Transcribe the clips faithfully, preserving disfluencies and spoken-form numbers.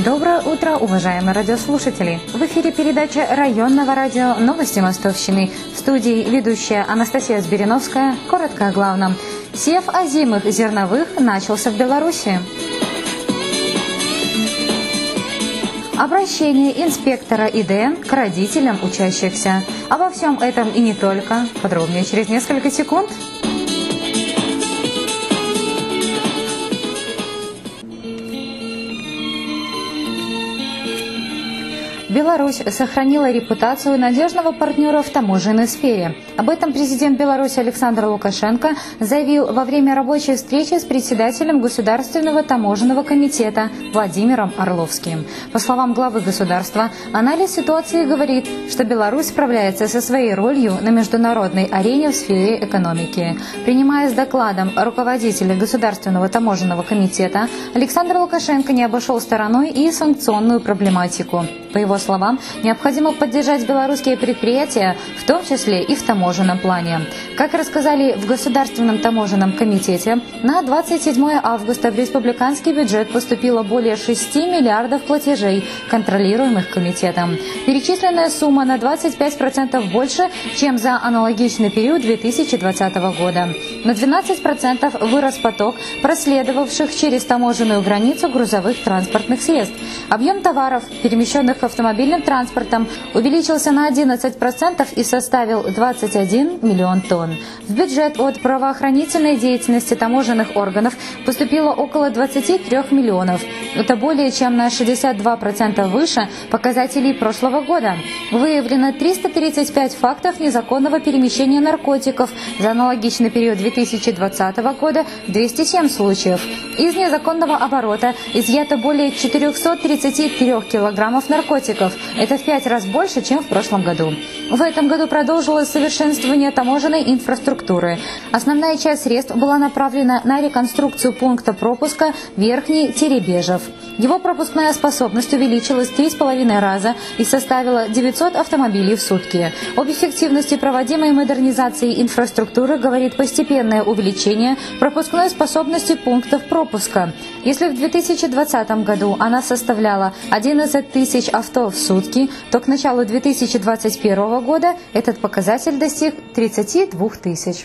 Доброе утро, уважаемые радиослушатели! В эфире передача районного радио «Новости Мостовщины». В студии ведущая Анастасия Збириновская. Коротко о главном. Сев озимых зерновых начался в Беларуси. Обращение инспектора И Д Н к родителям учащихся. Обо всем этом и не только. Подробнее через несколько секунд. Беларусь сохранила репутацию надежного партнера в таможенной сфере. Об этом президент Беларуси Александр Лукашенко заявил во время рабочей встречи с председателем Государственного таможенного комитета Владимиром Орловским. По словам главы государства, анализ ситуации говорит, что Беларусь справляется со своей ролью на международной арене в сфере экономики. Принимая с докладом руководителя Государственного таможенного комитета, Александр Лукашенко не обошел стороной и санкционную проблематику. По его словам, необходимо поддержать белорусские предприятия, в том числе и в таможенном плане. Как рассказали в Государственном таможенном комитете, на двадцать седьмое августа в республиканский бюджет поступило более шести миллиардов платежей, контролируемых комитетом. Перечисленная сумма на двадцать пять процентов больше, чем за аналогичный период две тысячи двадцатого года. На двенадцать процентов вырос поток проследовавших через таможенную границу грузовых транспортных средств. Объем товаров, перемещенных автомобильным транспортом, увеличился на одиннадцать процентов и составил двадцать один миллион тонн. В бюджет от правоохранительной деятельности таможенных органов поступило около двадцати трёх миллионов. Это более чем на шестьдесят два процента выше показателей прошлого года. Выявлено триста тридцать пять фактов незаконного перемещения наркотиков. За аналогичный период две тысячи двадцатого года двести семь случаев. Из незаконного оборота изъято более четырёхсот тридцати трёх килограммов наркотиков. Это в пять раз больше, чем в прошлом году. В этом году продолжилось совершенствование таможенной инфраструктуры. Основная часть средств была направлена на реконструкцию пункта пропуска Верхний Теребежев. Его пропускная способность увеличилась в три с половиной раза и составила девятьсот автомобилей в сутки. Об эффективности проводимой модернизации инфраструктуры говорит постепенное увеличение пропускной способности пунктов пропуска. Если в две тысячи двадцатом году она составляла одиннадцать тысяч авто в сутки, то к началу две тысячи двадцать первого года этот показатель достиг тридцати двух тысяч.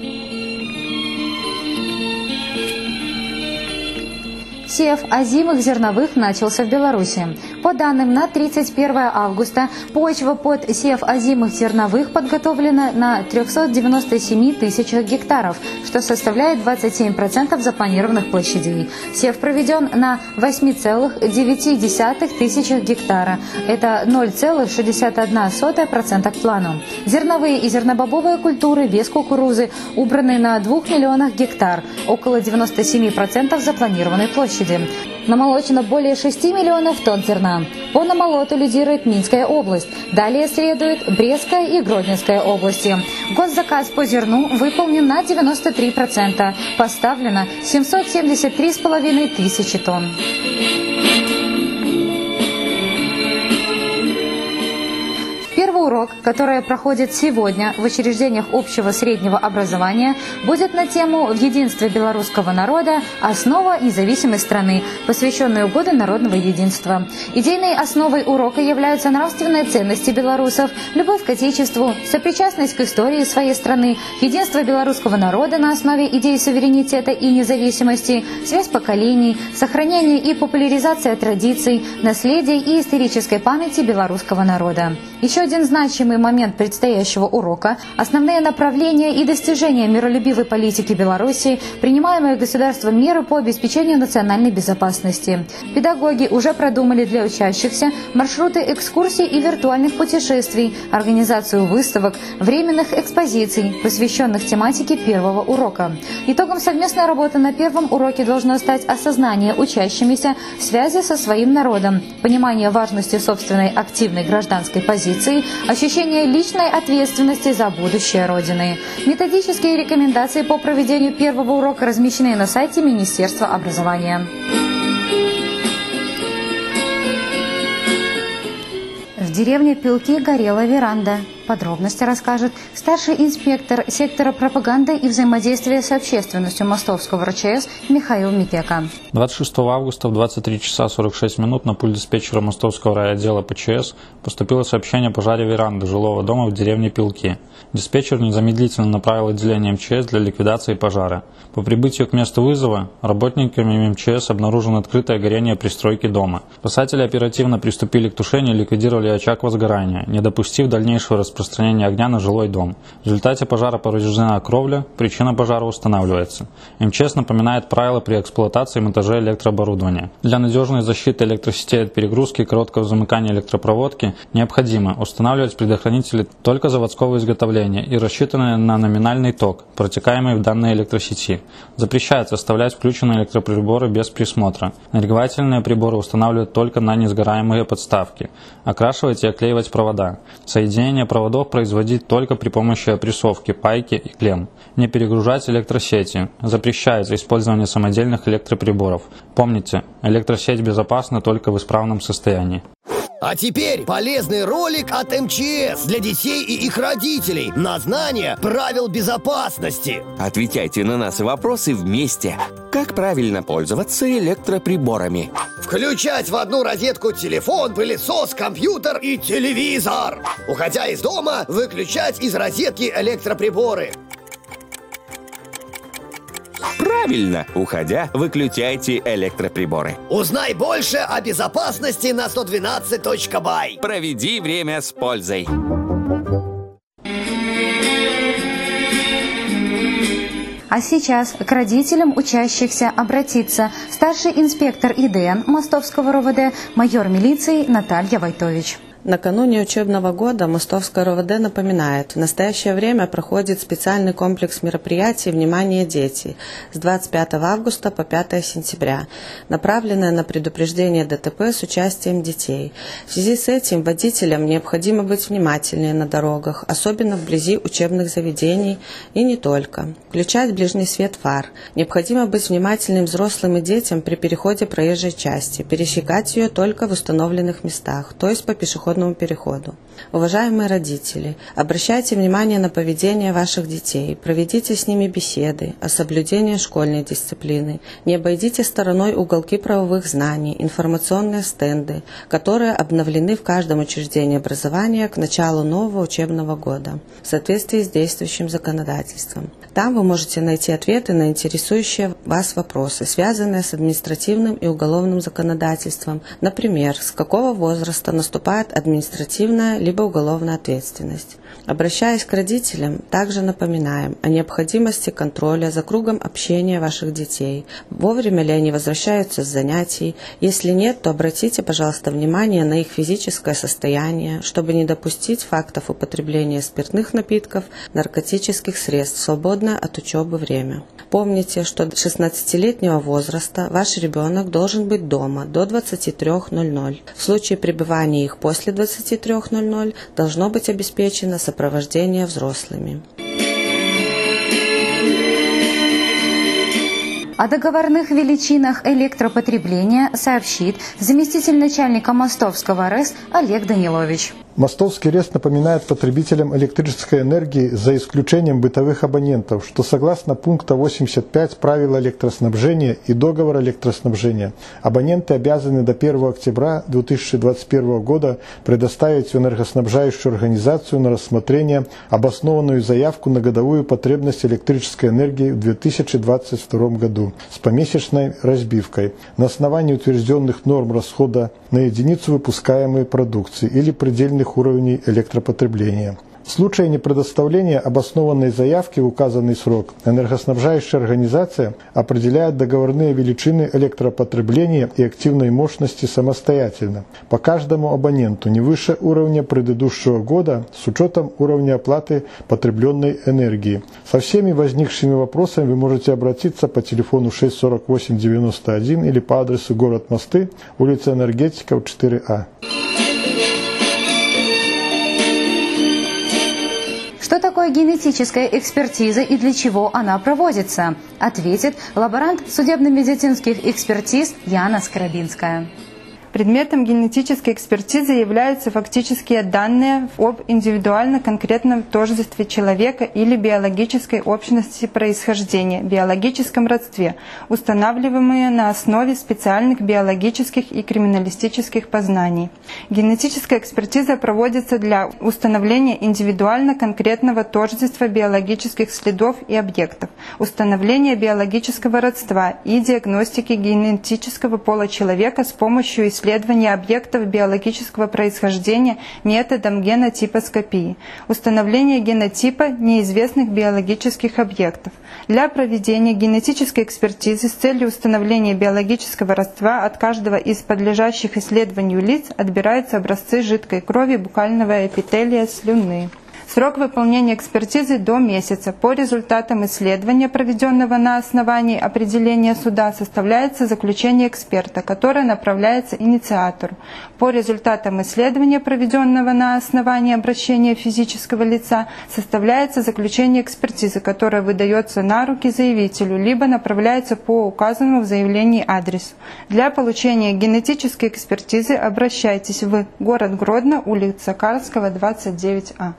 Сев озимых зерновых начался в Беларуси. По данным на тридцать первое августа, почва под сев озимых зерновых подготовлена на трёхстах девяноста семи тысячах гектаров, что составляет двадцать семь процентов запланированных площадей. Сев проведен на восьми целых девяти десятых тысячах гектара. Это ноль целых шестьдесят одна сотая процента к плану. Зерновые и зернобобовые культуры без кукурузы убраны на двух миллионах гектар, около девяноста семи процентов запланированной площади. Намолочено более шести миллионов тонн зерна. По намолоту лидирует Минская область. Далее следует Брестская и Гродненская области. Госзаказ по зерну выполнен на девяносто три процента. Поставлено семьсот семьдесят три с половиной тысячи тонн. Первый урок, который проходит сегодня в учреждениях общего среднего образования, будет на тему «В единстве белорусского народа. Основа независимой страны», посвященную Году народного единства. Идейной основой урока являются нравственные ценности белорусов, любовь к отечеству, сопричастность к истории своей страны, единство белорусского народа на основе идей суверенитета и независимости, связь поколений, сохранение и популяризация традиций, наследия и исторической памяти белорусского народа. Еще один значимый момент предстоящего урока – основные направления и достижения миролюбивой политики Беларуси, принимаемые государством меры по обеспечению национальной безопасности. Педагоги уже продумали для учащихся маршруты экскурсий и виртуальных путешествий, организацию выставок, временных экспозиций, посвященных тематике первого урока. Итогом совместной работы на первом уроке должно стать осознание учащимися связи со своим народом, понимание важности собственной активной гражданской позиции, ощущение личной ответственности за будущее Родины. Методические рекомендации по проведению первого урока размещены на сайте Министерства образования. В деревне Пилки горела веранда. Подробности расскажет старший инспектор сектора пропаганды и взаимодействия с общественностью Мостовского РЧС Михаил Микека. двадцать шестого августа в двадцать три часа сорок шесть минут на пульт диспетчера Мостовского райотдела ПЧС поступило сообщение о пожаре веранды жилого дома в деревне Пилки. Диспетчер незамедлительно направил отделение МЧС для ликвидации пожара. По прибытию к месту вызова работниками МЧС обнаружено открытое горение пристройки дома. Спасатели оперативно приступили к тушению и ликвидировали очаг возгорания, не допустив дальнейшего распространения огня на жилой дом. В результате пожара повреждена кровля, причина пожара устанавливается. МЧС напоминает правила при эксплуатации и монтаже электрооборудования. Для надежной защиты электросетей от перегрузки и короткого замыкания электропроводки необходимо устанавливать предохранители только заводского изготовления и рассчитанные на номинальный ток, протекаемый в данной электросети. Запрещается оставлять включенные электроприборы без присмотра. Нагревательные приборы устанавливать только на несгораемые подставки. Окрашивать и оклеивать провода. Соединение проводов производить только при помощи опрессовки, пайки и клемм. Не перегружать электросети. Запрещается использование самодельных электроприборов. Помните, электросеть безопасна только в исправном состоянии. А теперь полезный ролик от МЧС для детей и их родителей на знание правил безопасности. Отвечайте на наши вопросы вместе. Как правильно пользоваться электроприборами? Включать в одну розетку телефон, пылесос, компьютер и телевизор. Уходя из дома, выключать из розетки электроприборы. Правильно! Уходя, выключайте электроприборы. Узнай больше о безопасности на сто двенадцать точка бай. Проведи время с пользой. А сейчас к родителям учащихся обратится старший инспектор ИДН Мостовского РОВД, майор милиции Наталья Войтович. Накануне учебного года Мостовское РОВД напоминает, в настоящее время проходит специальный комплекс мероприятий «Внимание, дети» с двадцать пятого августа по пятое сентября, направленное на предупреждение ДТП с участием детей. В связи с этим водителям необходимо быть внимательнее на дорогах, особенно вблизи учебных заведений и не только. Включать ближний свет фар. Необходимо быть внимательным взрослым и детям при переходе проезжей части, пересекать ее только в установленных местах, то есть по пешеходному переходу. Уважаемые родители, обращайте внимание на поведение ваших детей, проведите с ними беседы о соблюдении школьной дисциплины, не обойдите стороной уголки правовых знаний, информационные стенды, которые обновлены в каждом учреждении образования к началу нового учебного года в соответствии с действующим законодательством. Там вы можете найти ответы на интересующие вас вопросы, связанные с административным и уголовным законодательством, например, с какого возраста наступает административная либо уголовная ответственность. Обращаясь к родителям, также напоминаем о необходимости контроля за кругом общения ваших детей, вовремя ли они возвращаются с занятий. Если нет, то обратите, пожалуйста, внимание на их физическое состояние, чтобы не допустить фактов употребления спиртных напитков, наркотических средств в свободное от учебы время. Помните, что до шестнадцатилетнего возраста ваш ребенок должен быть дома до двадцати трёх ноль-ноль. В случае пребывания их после двадцати трёх ноль-ноль должно быть обеспечено сопровождение взрослыми. О договорных величинах электропотребления сообщит заместитель начальника Мостовского РЭС Олег Данилович. Мостовский РЭС напоминает потребителям электрической энергии, за исключением бытовых абонентов, что согласно пункта восемьдесят пять правил электроснабжения и договора электроснабжения, абоненты обязаны до первого октября две тысячи двадцать первого года предоставить в энергоснабжающую организацию на рассмотрение обоснованную заявку на годовую потребность электрической энергии в две тысячи двадцать втором году с помесячной разбивкой на основании утвержденных норм расхода на единицу выпускаемой продукции или предельных уровней электропотребления. В случае непредоставления обоснованной заявки в указанный срок энергоснабжающая организация определяет договорные величины электропотребления и активной мощности самостоятельно по каждому абоненту не выше уровня предыдущего года с учетом уровня оплаты потребленной энергии. Со всеми возникшими вопросами вы можете обратиться по телефону шесть сорок восемь девяносто один или по адресу город Мосты, улица Энергетиков, четыре А. Что такое генетическая экспертиза и для чего она проводится? Ответит лаборант судебно-медицинских экспертиз Яна Скоробинская. Предметом генетической экспертизы являются фактические данные об индивидуально конкретном тождестве человека или биологической общности происхождения, биологическом родстве, устанавливаемые на основе специальных биологических и криминалистических познаний. Генетическая экспертиза проводится для установления индивидуально конкретного тождества биологических следов и объектов, установления биологического родства и диагностики генетического пола человека с помощью исследования исследования объектов биологического происхождения методом генотипоскопии, установление генотипа неизвестных биологических объектов. Для проведения генетической экспертизы с целью установления биологического родства от каждого из подлежащих исследованию лиц отбираются образцы жидкой крови, букального эпителия, слюны. Срок выполнения экспертизы до месяца. По результатам исследования, проведенного на основании определения суда, составляется заключение эксперта, которое направляется инициатору. По результатам исследования, проведенного на основании обращения физического лица, составляется заключение экспертизы, которое выдается на руки заявителю, либо направляется по указанному в заявлении адресу. Для получения генетической экспертизы обращайтесь в город Гродно, улица Карского, двадцать девять А.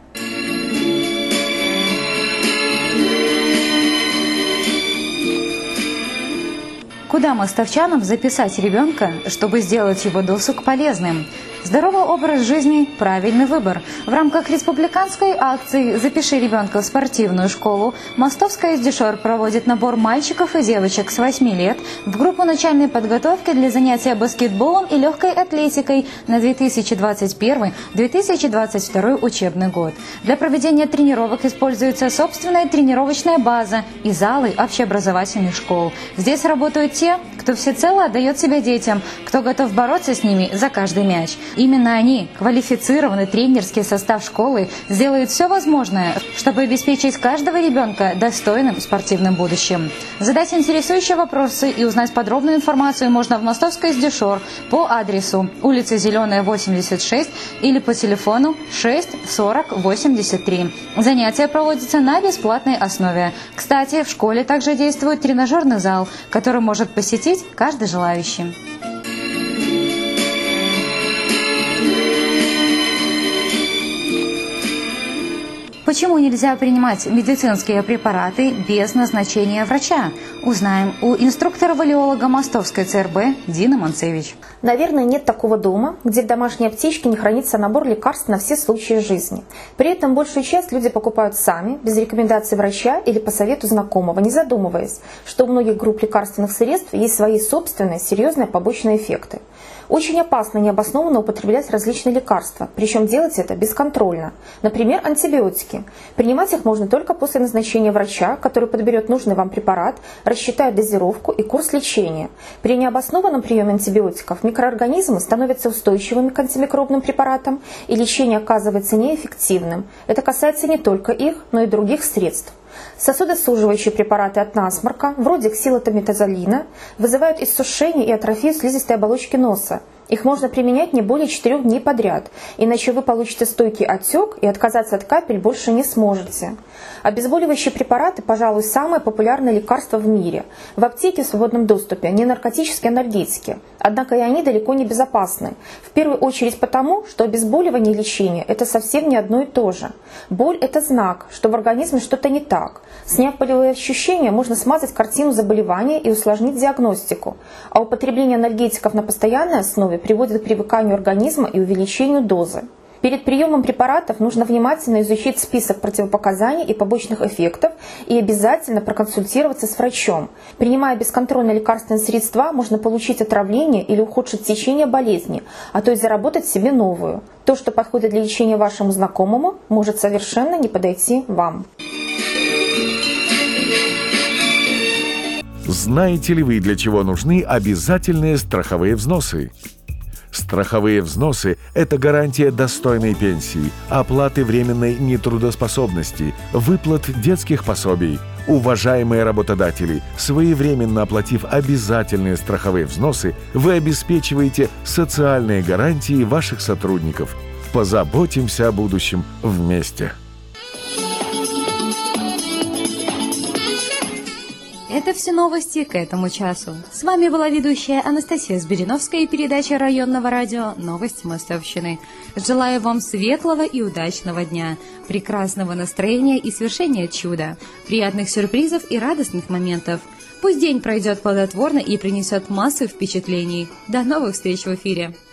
Куда мостовчанам записать ребенка, чтобы сделать его досуг полезным? Здоровый образ жизни – правильный выбор. В рамках республиканской акции «Запиши ребенка в спортивную школу» Мостовская СДЮШОР проводит набор мальчиков и девочек с восьми лет в группу начальной подготовки для занятия баскетболом и легкой атлетикой на две тысячи двадцать первый — две тысячи двадцать второй учебный год. Для проведения тренировок используется собственная тренировочная база и залы общеобразовательных школ. Здесь работают те, кто всецело отдает себя детям, кто готов бороться с ними за каждый мяч. Именно они, квалифицированный тренерский состав школы, сделают все возможное, чтобы обеспечить каждого ребенка достойным спортивным будущим. Задать интересующие вопросы и узнать подробную информацию можно в Мостовской СДЮШОР по адресу улица Зеленая, восемьдесят шесть или по телефону шесть сорок восемьдесят три. Занятия проводятся на бесплатной основе. Кстати, в школе также действует тренажерный зал, который может посетить каждый желающий. Почему нельзя принимать медицинские препараты без назначения врача? Узнаем у инструктора-валиолога Мостовской ЦРБ Дины Манцевич. Наверное, нет такого дома, где в домашней аптечке не хранится набор лекарств на все случаи жизни. При этом большую часть люди покупают сами, без рекомендации врача или по совету знакомого, не задумываясь, что у многих групп лекарственных средств есть свои собственные серьезные побочные эффекты. Очень опасно необоснованно употреблять различные лекарства, причем делать это бесконтрольно. Например, антибиотики. Принимать их можно только после назначения врача, который подберет нужный вам препарат, рассчитает дозировку и курс лечения. При необоснованном приеме антибиотиков микроорганизмы становятся устойчивыми к антимикробным препаратам, и лечение оказывается неэффективным. Это касается не только их, но и других средств. Сосудосуживающие препараты от насморка, вроде ксилотометазолина, вызывают иссушение и атрофию слизистой оболочки носа. Их можно применять не более четырех дней подряд, иначе вы получите стойкий отек и отказаться от капель больше не сможете. Обезболивающие препараты, пожалуй, самое популярное лекарство в мире. В аптеке в свободном доступе не наркотические анальгетики, однако и они далеко не безопасны. В первую очередь потому, что обезболивание и лечение – это совсем не одно и то же. Боль – это знак, что в организме что-то не так. Сняв болевые ощущения, можно смазать картину заболевания и усложнить диагностику. А употребление анальгетиков на постоянной основе приводит к привыканию организма и увеличению дозы. Перед приемом препаратов нужно внимательно изучить список противопоказаний и побочных эффектов и обязательно проконсультироваться с врачом. Принимая бесконтрольные лекарственные средства, можно получить отравление или ухудшить течение болезни, а то и заработать себе новую. То, что подходит для лечения вашему знакомому, может совершенно не подойти вам. Знаете ли вы, для чего нужны обязательные страховые взносы? Страховые взносы – это гарантия достойной пенсии, оплаты временной нетрудоспособности, выплат детских пособий. Уважаемые работодатели, своевременно оплатив обязательные страховые взносы, вы обеспечиваете социальные гарантии ваших сотрудников. Позаботимся о будущем вместе. Это все новости к этому часу. С вами была ведущая Анастасия Сбериновская и передача районного радио «Новости Мостовщины». Желаю вам светлого и удачного дня, прекрасного настроения и свершения чуда, приятных сюрпризов и радостных моментов. Пусть день пройдет плодотворно и принесет массу впечатлений. До новых встреч в эфире!